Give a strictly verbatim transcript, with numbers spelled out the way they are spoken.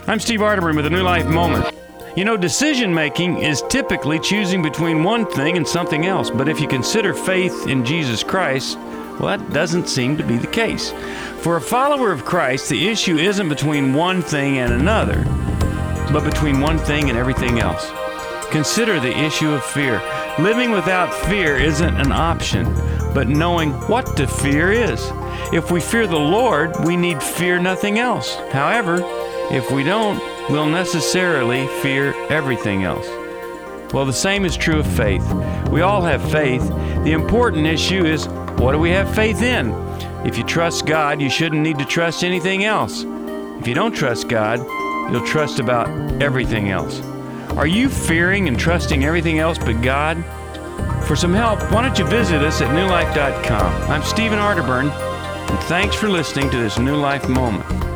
I'm Steve Arterburn with a New Life Moment. You know, decision-making is typically choosing between one thing and something else. But if you consider faith in Jesus Christ, well, that doesn't seem to be the case. For a follower of Christ, the issue isn't between one thing and another, but between one thing and everything else. Consider the issue of fear. Living without fear isn't an option, but knowing what to fear is. If we fear the Lord, we need fear nothing else. However, if we don't, we'll necessarily fear everything else. Well, the same is true of faith. We all have faith. The important issue is, what do we have faith in? If you trust God, you shouldn't need to trust anything else. If you don't trust God, you'll trust about everything else. Are you fearing and trusting everything else but God? For some help, why don't you visit us at new life dot com. I'm Stephen Arterburn, and thanks for listening to this New Life Moment.